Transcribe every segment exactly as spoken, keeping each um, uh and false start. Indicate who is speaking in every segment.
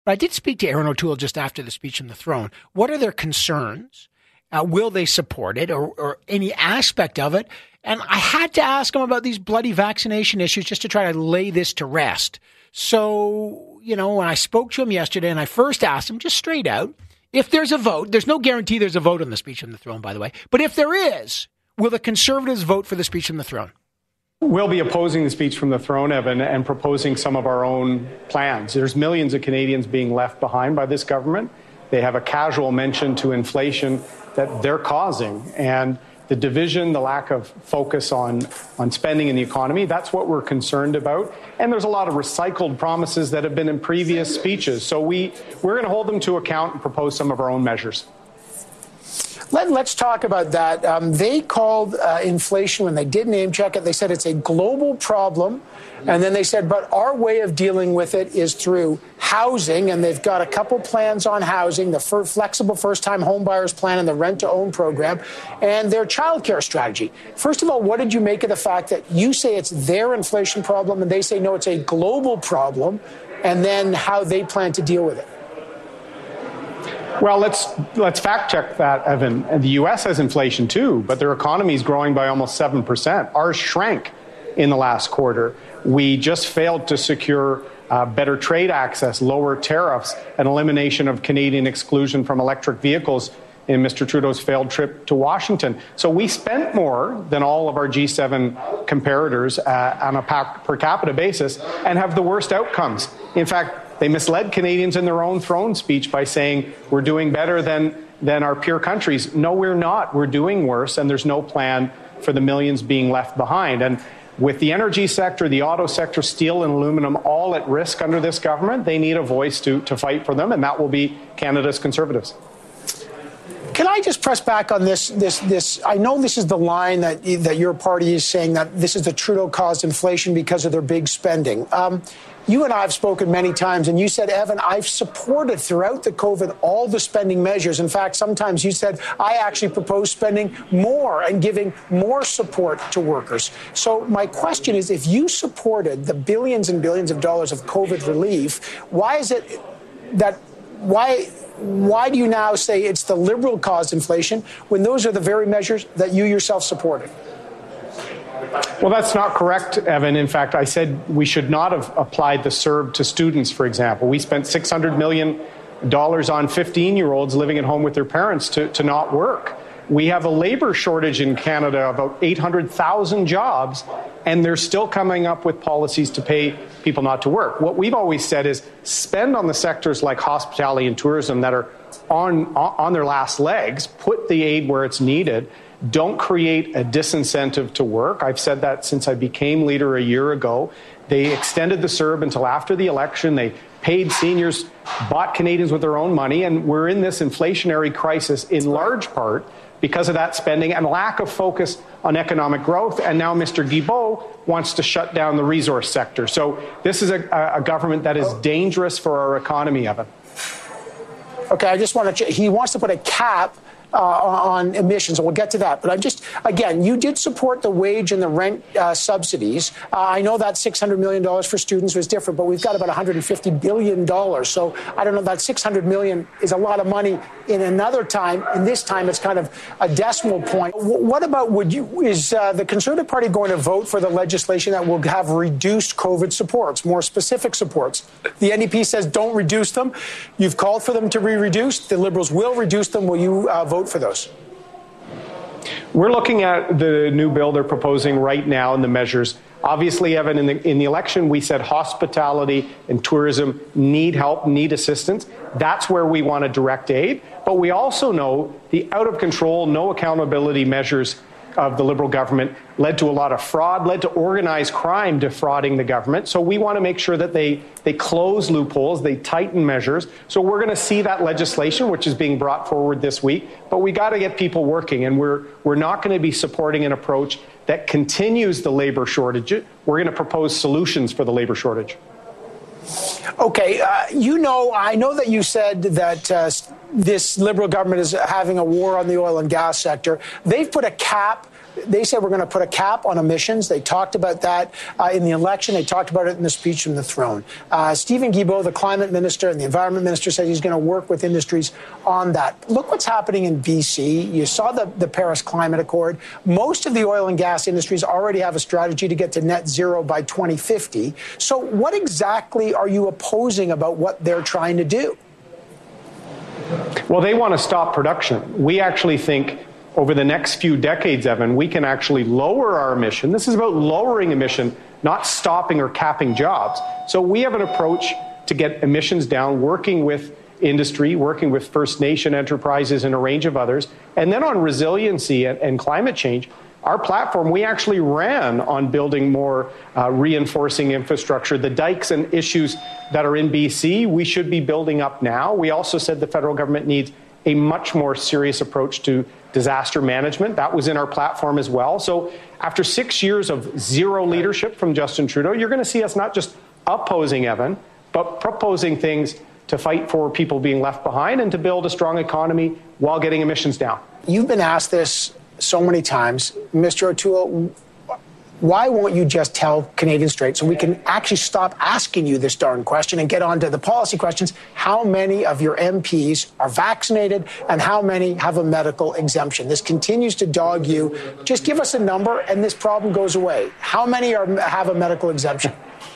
Speaker 1: But I did speak to Erin O'Toole just after the speech from the throne. What are their concerns? Uh, will they support it or, or any aspect of it? And I had to ask him about these bloody vaccination issues just to try to lay this to rest. So, you know, when I spoke to him yesterday and I first asked him just straight out, if there's a vote, there's no guarantee there's a vote on the speech from the throne, by the way. But if there is, will the Conservatives vote for the speech from the throne?
Speaker 2: We'll be opposing the speech from the throne, Evan, and proposing some of our own plans. There's millions of Canadians being left behind by this government. They have a casual mention to inflation that they're causing. And the division, the lack of focus on, on spending in the economy, that's what we're concerned about. And there's a lot of recycled promises that have been in previous speeches. So we, we're going to hold them to account and propose some of our own measures.
Speaker 3: Let, let's talk about that. Um, they called uh, inflation, when they did name check it, they said it's a global problem. And then they said, but our way of dealing with it is through housing. And they've got a couple plans on housing, the fir- flexible first-time homebuyers plan and the rent-to-own program, and their childcare strategy. First of all, what did you make of the fact that you say it's their inflation problem and they say, no, it's a global problem, and then how they plan to deal with it?
Speaker 2: Well, let's let's fact check that, Evan. The U S has inflation too, but their economy is growing by almost seven percent. Ours shrank in the last quarter. We just failed to secure uh, better trade access, lower tariffs, and elimination of Canadian exclusion from electric vehicles in Mister Trudeau's failed trip to Washington. So we spent more than all of our G seven comparators uh, on a per capita basis and have the worst outcomes. In fact, they misled Canadians in their own throne speech by saying we're doing better than, than our peer countries. No, we're not. We're doing worse, and there's no plan for the millions being left behind. And with the energy sector, the auto sector, steel and aluminum all at risk under this government, they need a voice to, to fight for them, and that will be Canada's Conservatives.
Speaker 3: Can I just press back on this? This, this. I know this is the line that that your party is saying that this is the Trudeau-caused inflation because of their big spending. Um, you and I have spoken many times, and you said, Evan, I've supported throughout the COVID all the spending measures. In fact, sometimes you said I actually propose spending more and giving more support to workers. So my question is, if you supported the billions and billions of dollars of COVID relief, why is it that why? Why do you now say it's the Liberal-caused inflation when those are the very measures that you yourself supported?
Speaker 2: Well, that's not correct, Evan. In fact, I said we should not have applied the C E R B to students, for example. We spent six hundred million dollars on fifteen-year-olds living at home with their parents to, to not work. We have a labor shortage in Canada, about eight hundred thousand jobs, and they're still coming up with policies to pay people not to work. What we've always said is spend on the sectors like hospitality and tourism that are on, on their last legs, put the aid where it's needed. Don't create a disincentive to work. I've said that since I became leader a year ago. They extended the C E R B until after the election. They paid seniors, bought Canadians with their own money, and we're in this inflationary crisis in large part because of that spending and lack of focus on economic growth. And now Mister Guilbeault wants to shut down the resource sector. So this is a, a government that is dangerous for our economy, Evan.
Speaker 3: Okay, I just want to, he wants to put a cap Uh, on emissions, and we'll get to that. But I'm just, again, you did support the wage and the rent uh, subsidies. Uh, I know that six hundred million dollars for students was different, but we've got about one hundred fifty billion dollars. So I don't know, that six hundred million dollars is a lot of money in another time. In this time, it's kind of a decimal point. W- what about, would you, is uh, the Conservative Party going to vote for the legislation that will have reduced COVID supports, more specific supports? The N D P says don't reduce them. You've called for them to be reduced. The Liberals will reduce them. Will you uh, vote for those?
Speaker 2: We're looking at the new bill they're proposing right now and the measures. Obviously, Evan, in the, in the election, we said hospitality and tourism need help, need assistance. That's where we want to direct aid. But we also know the out-of-control, no accountability measures of the Liberal government led to a lot of fraud, led to organized crime defrauding the government. So we want to make sure that they, they close loopholes, they tighten measures. So we're going to see that legislation, which is being brought forward this week. But we got to get people working, and we're, we're not going to be supporting an approach that continues the labor shortage. We're going to propose solutions for the labor shortage.
Speaker 3: Okay, uh, you know, I know that you said that uh, this Liberal government is having a war on the oil and gas sector. They've put a cap They said we're going to put a cap on emissions. They talked about that uh, in the election. They talked about it in the speech from the throne. Uh, Stephen Guilbeault, the climate minister and the environment minister, said he's going to work with industries on that. Look what's happening in B C. You saw the, the Paris Climate Accord. Most of the oil and gas industries already have a strategy to get to net zero by twenty fifty. So what exactly are you opposing about what they're trying to do?
Speaker 2: Well, they want to stop production. We actually think over the next few decades, Evan, we can actually lower our emission. This is about lowering emission, not stopping or capping jobs. So we have an approach to get emissions down, working with industry, working with First Nation enterprises and a range of others. And then on resiliency and, and climate change, our platform, we actually ran on building more uh, reinforcing infrastructure. The dikes and issues that are in B C, we should be building up now. We also said the federal government needs a much more serious approach to disaster management. That was in our platform as well. So after six years of zero leadership from Justin Trudeau, you're going to see us not just opposing Evan, but proposing things to fight for people being left behind and to build a strong economy while getting emissions down.
Speaker 3: You've been asked this so many times. Mister O'Toole, why won't you just tell Canadians straight so we can actually stop asking you this darn question and get on to the policy questions? How many of your M Ps are vaccinated and how many have a medical exemption? This continues to dog you. Just give us a number and this problem goes away. How many are, have a medical exemption?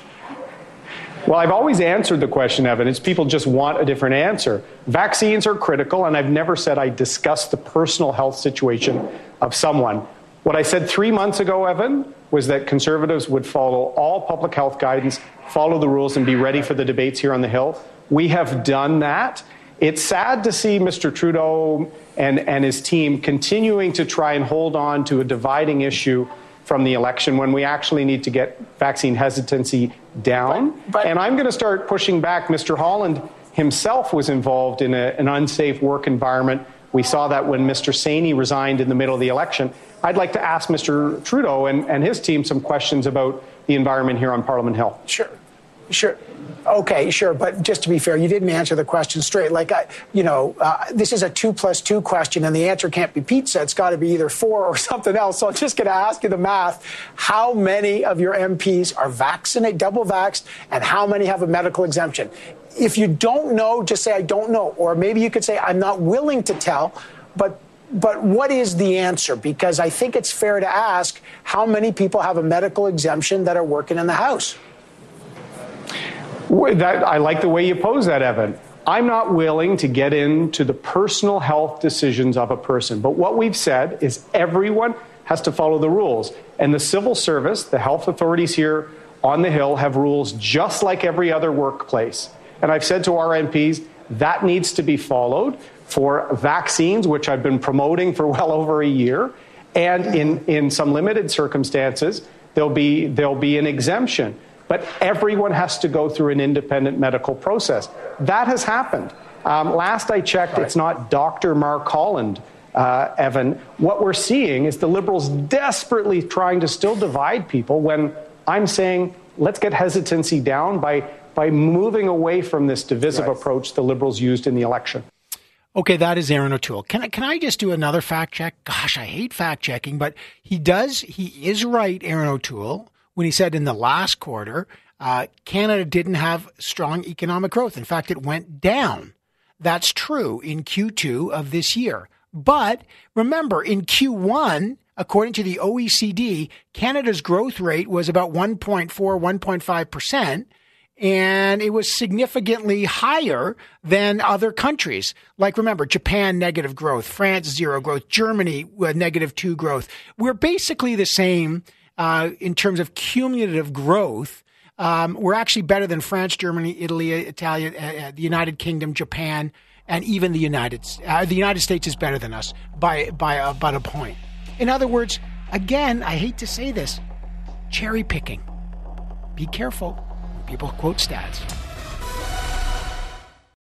Speaker 2: Well, I've always answered the question, Evan. It's people just want a different answer. Vaccines are critical, and I've never said I discuss the personal health situation of someone. What I said three months ago, Evan, was that Conservatives would follow all public health guidance, follow the rules, and be ready for the debates here on the Hill. We have done that. It's sad to see Mister Trudeau and, and his team continuing to try and hold on to a dividing issue from the election when we actually need to get vaccine hesitancy down. But, but, and I'm going to start pushing back. Mister Holland himself was involved in a, an unsafe work environment. We saw that when Mister Saini resigned in the middle of the election. I'd like to ask Mister Trudeau and, and his team some questions about the environment here on Parliament Hill.
Speaker 3: Sure, sure. Okay, sure. But just to be fair, you didn't answer the question straight. Like, I, you know, uh, this is a two plus two question, and the answer can't be pizza. It's got to be either four or something else. So I'm just going to ask you the math. How many of your M Ps are vaccinated, double vaxxed, and how many have a medical exemption? If you don't know, just say, I don't know. Or maybe you could say, I'm not willing to tell, but But what is the answer? Because I think it's fair to ask how many people have a medical exemption that are working in the House.
Speaker 2: That, I like the way you pose that, Evan. I'm not willing to get into the personal health decisions of a person. But what we've said is everyone has to follow the rules. And the civil service, the health authorities here on the Hill, have rules just like every other workplace. And I've said to our M Ps, that needs to be followed for vaccines, which I've been promoting for well over a year. And in, in some limited circumstances, there'll be, there'll be an exemption. But everyone has to go through an independent medical process. That has happened. Um, last I checked, right. It's not Doctor Mark Holland, uh, Evan. What we're seeing is the Liberals desperately trying to still divide people when I'm saying let's get hesitancy down by, by moving away from this divisive right. approach the Liberals used in the election.
Speaker 1: Okay, that is Erin O'Toole. Can I, can I just do another fact check? Gosh, I hate fact checking, but he does, he is right, Erin O'Toole, when he said in the last quarter, uh, Canada didn't have strong economic growth. In fact, it went down. That's true in Q two of this year. But remember, in Q one, according to the O E C D, Canada's growth rate was about one point four, one point five percent. And it was significantly higher than other countries. Like, remember, Japan, negative growth, France, zero growth, Germany, uh, negative two growth. We're basically the same uh, in terms of cumulative growth. Um, we're actually better than France, Germany, Italy, Italy, uh, the United Kingdom, Japan, and even the United uh, the United States is better than us by, by about a point. In other words, again, I hate to say this, cherry picking. Be careful. People quote stats.